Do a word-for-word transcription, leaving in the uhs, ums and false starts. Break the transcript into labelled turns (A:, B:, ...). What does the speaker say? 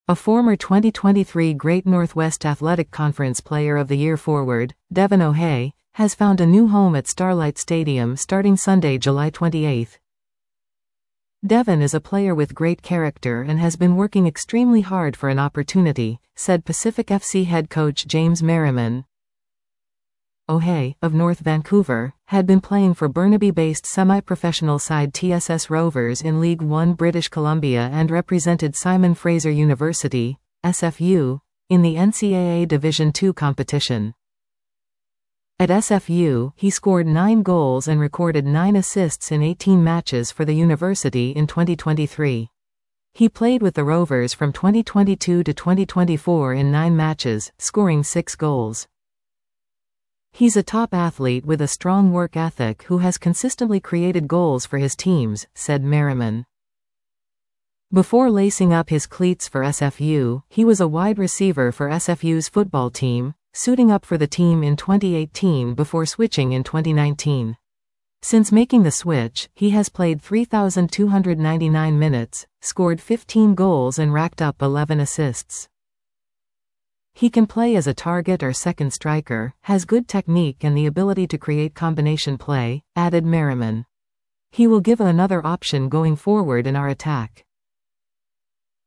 A: A former twenty twenty-three Great Northwest Athletic Conference Player of the Year forward, Devin O'Hay, has found a new home at Starlight Stadium starting Sunday, July twenty-eighth. Devin is a player with great character and has been working extremely hard for an opportunity, said Pacific F C head coach James Merriman. O'Hay, of North Vancouver, had been playing for Burnaby-based semi-professional side T S S Rovers in League One British Columbia and represented Simon Fraser University, S F U, in the N C double A Division two competition. At S F U, he scored nine goals and recorded nine assists in eighteen matches for the university in twenty twenty-three. He played with the Rovers from twenty twenty-two to twenty twenty-four in nine matches, scoring six goals. He's a top athlete with a strong work ethic who has consistently created goals for his teams, said Merriman. Before lacing up his cleats for S F U, he was a wide receiver for S F U's football team, suiting up for the team in twenty eighteen before switching in twenty nineteen. Since making the switch, he has played three thousand two hundred ninety-nine minutes, scored fifteen goals and racked up eleven assists. He can play as a target or second striker, has good technique and the ability to create combination play, added Merriman. He will give another option going forward in our attack.